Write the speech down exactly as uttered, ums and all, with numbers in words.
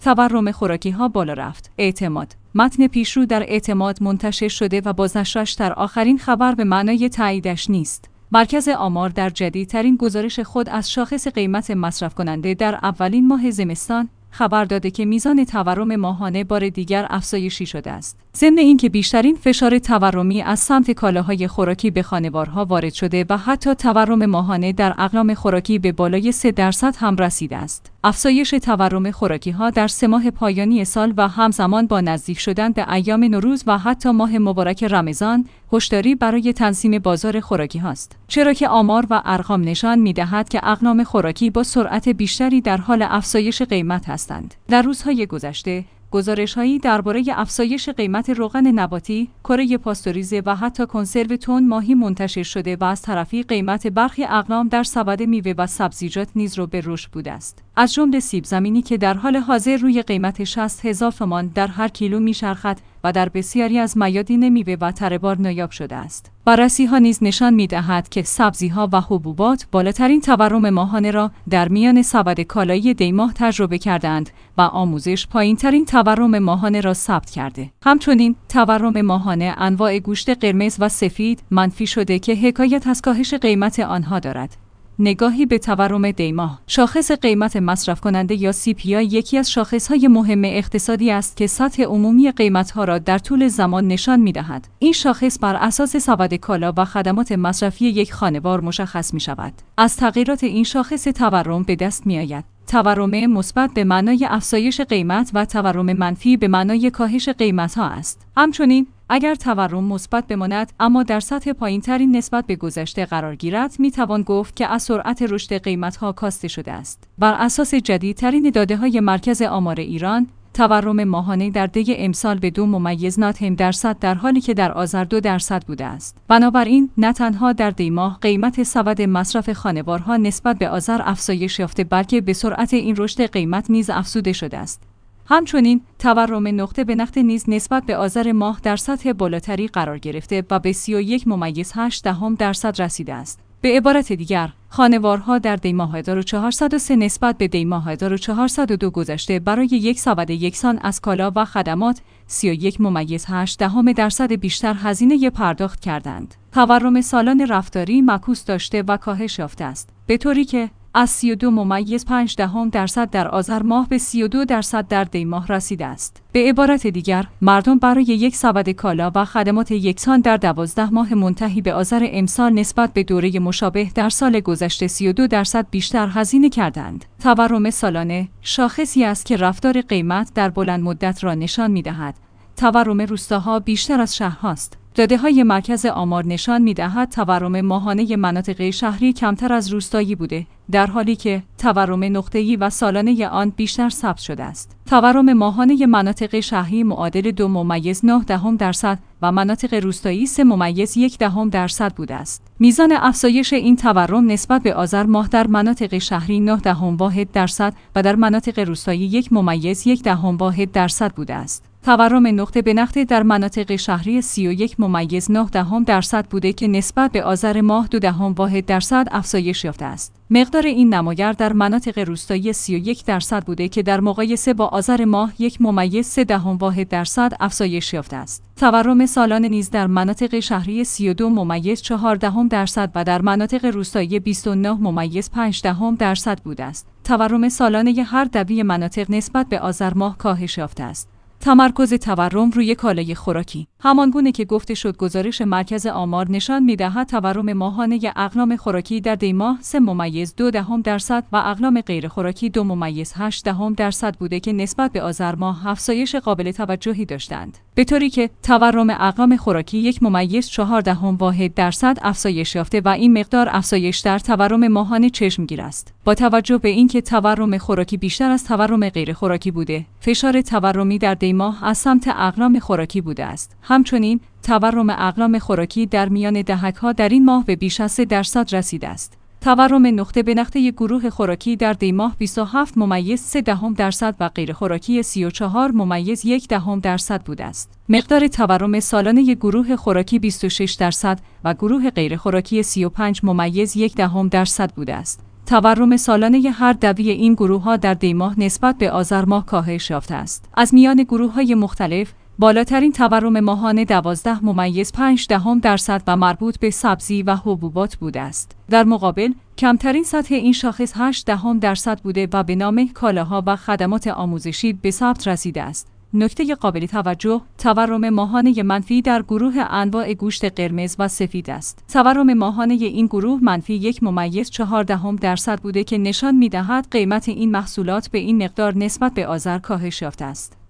تورم خوراکی‌ها بالا رفت. اعتماد. متن پیشرو در اعتماد منتشر شده و بازنشرش در آخرین خبر به معنای تاییدش نیست. مرکز آمار در جدیدترین گزارش خود از شاخص قیمت مصرف کننده در اولین ماه زمستان خبر داده که میزان تورم ماهانه بار دیگر افزایشی شده است. ضمن اینکه بیشترین فشار تورمی از سمت کالاهای خوراکی به خانوارها وارد شده و حتی تورم ماهانه در اقلام خوراکی به بالای سه درصد هم رسیده است. افزایش تورم خوراکی‌ها در سه ماه پایانی سال و همزمان با نزدیک شدن به ایام نوروز و حتی ماه مبارک رمضان، هشداری برای تنظیم بازار خوراکی هاست. چرا که آمار و ارقام نشان می‌دهد که اقلام خوراکی با سرعت بیشتری در حال افزایش قیمت هستند. در روزهای گذشته گزارش‌هایی درباره افزایش قیمت روغن نباتی، کره پاستوریزه و حتی کنسرو تن ماهی منتشر شده و از طرفی قیمت برخی اقلام در سبد میوه و سبزیجات نیز رو به رشد بوده است. از جمله سیب زمینی که در حال حاضر روی قیمت شصت هزار تومان در هر کیلو می‌چرخد و در بسیاری از میادین میوه و تره‌بار نایاب شده است. بررسی‌ها نیز نشان می‌دهد که سبزی‌ها و حبوبات بالاترین تورم ماهانه را در میان سبد کالایی دیماه تجربه کردند و آموزش پایین‌ترین تورم ماهانه را ثبت کرده. همچنین تورم ماهانه انواع گوشت قرمز و سفید منفی شده که حکایت از کاهش قیمت آنها دارد. نگاهی به تورم دیماه. شاخص قیمت مصرف کننده یا سی پی آی یکی از شاخصهای مهم اقتصادی است که سطح عمومی قیمتها را در طول زمان نشان می‌دهد. این شاخص بر اساس سبد کالا و خدمات مصرفی یک خانوار مشخص می‌شود. از تغییرات این شاخص تورم به دست می‌آید تورم مثبت به معنای افزایش قیمت و تورم منفی به معنای کاهش قیمت‌ها است. همچنین اگر تورم مثبت بماند اما در سطح پایین‌ترین نسبت به گذشته قرار گیرد، می‌توان گفت که از سرعت رشد قیمت‌ها کاسته شده است. بر اساس جدیدترین داده‌های مرکز آمار ایران، تورم ماهانه در دی امسال به دو ممیز نهم درصد در حالی که در آذر دو درصد بوده است. بنابراین نه تنها در دی ماه قیمت سبد مصرف خانوارها نسبت به آذر افزایش یافته بلکه به سرعت این رشد قیمت نیز افزوده شده است. همچنین تورم نقطه به نقطه نیز نسبت به آذر ماه در سطح بالاتری قرار گرفته و به سی و یک ممیز هشت دهم درصد رسیده است. به عبارت دیگر، خانوارها در دی ماه هزار و چهارصد و سه نسبت به دی ماه هزار و چهارصد و دو گذشته برای یک سبد یکسان از کالا و خدمات سی و یک ممیز هشت دهم درصد بیشتر هزینه پرداخت کردند. تورم سالانه رفتاری معکوس داشته و کاهش یافته است، به طوری که از سی و دو ممیز پنج دهم درصد در آذر ماه به سی و دو درصد در دی ماه رسیده است. به عبارت دیگر، مردم برای یک سبد کالا و خدمات یکسان در دوازده ماه منتهی به آذر امسال نسبت به دوره مشابه در سال گذشته سی و دو درصد بیشتر هزینه کردند. تورم سالانه شاخصی است که رفتار قیمت در بلند مدت را نشان می‌دهد. تورم روستاها بیشتر از شهرهاست. داده‌های مرکز آمار نشان می‌دهد تورم ماهانه مناطق شهری کمتر از روستایی بوده، در حالی که تورم نقطه‌ای و سالانه آن بیشتر ثبت شده است. تورم ماهانه مناطق شهری معادل دو ممیز نه دهم درصد و مناطق روستایی سه ممیز یک دهم درصد بوده است. میزان افزایش این تورم نسبت به آذر ماه در مناطق شهری نه دهم واحد درصد و در مناطق روستایی یک ممیز یک دهم واحد درصد بوده است. تورم نقطه به نقطه در مناطق شهری سی و یک ممیز نه دهم درصد بوده که نسبت به آذر ماه دو دهم واحد درصد افزایش یافته است. مقدار این نمایر در مناطق روستایی سی و یک درصد بوده که در مقایسه با آذر ماه یک ممیز سه دهم واحد درصد افزایش یافته است. تورم سالانه نیز در مناطق شهری سی و دو ممیز چهار دهم درصد و در مناطق روستایی بیست و نه ممیز پنج دهم درصد بوده است. تورم سالانه هر دبی مناطق نسبت به آذر ماه کاهش یافته است. تمرکز تورم روی کالای خوراکی. همانگونه که گفته شد، گزارش مرکز آمار نشان می‌دهد تورم ماهانه اقلام خوراکی در دی ماه سه ممیز دو دهم درصد و اقلام غیر خوراکی دو ممیز هشت دهم درصد بوده که نسبت به آذر ماه افزایش قابل توجهی داشتند، به طوری که تورم اقلام خوراکی یک ممیز چهار دهم واحد درصد افزایش یافته و این مقدار افزایش در تورم ماهانه چشمگیر است. با توجه به اینکه تورم خوراکی بیشتر از تورم غیر خوراکی بوده، فشار تورمی در دی ماه از سمت اقلام خوراکی بوده است. همچنین تورم اقلام خوراکی در میان دهک‌ها در این ماه به بیش از سه درصد رسیده است. تورم نقطه به نقطه گروه خوراکی در دی ماه بیست و هفت ممیز سه دهم درصد و غیر خوراکی سی و چهار ممیز یک دهم درصد بوده است. مقدار تورم سالانه گروه خوراکی بیست و شش درصد و گروه غیر خوراکی سی و پنج ممیز یک دهم درصد بوده است. تورم سالانه هر دوی این گروه‌ها در دی ماه نسبت به آذر ماه کاهش یافته است. از میان گروه‌های مختلف، بالاترین تورم ماهانه دوازده ممیز پنج دهم درصد و مربوط به سبزی و حبوبات بوده است. در مقابل، کمترین سطح این شاخص هشت دهم درصد بوده و به نام کالاها و خدمات آموزشی به ثبت رسیده است. نکته قابل توجه، تورم ماهانه منفی در گروه انواع گوشت قرمز و سفید است. تورم ماهانه این گروه منفی یک ممیز چهار دهم درصد بوده که نشان می‌دهد قیمت این محصولات به این مقدار نسبت به آذر کاهش یافته است.